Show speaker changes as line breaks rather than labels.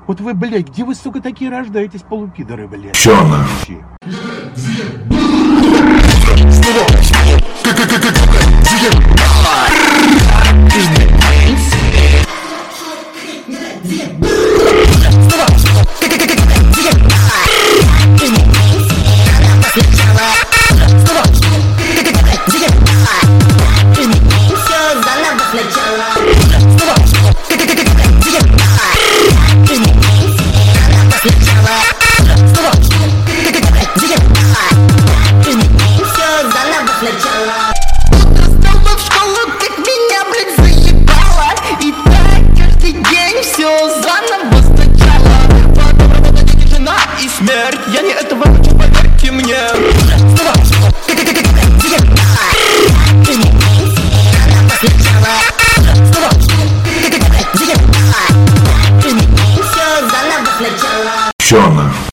Вот вы, блядь, где вы, сука, такие рождаетесь, полупидоры, блядь?
Чё нахуй?
Стала в школу, как меня, блядь, заебало. И так каждый день все заново сначала. Потом работа, дети, жена и смерть. Я не этого хочу, поверьте мне.
Чё нахуй?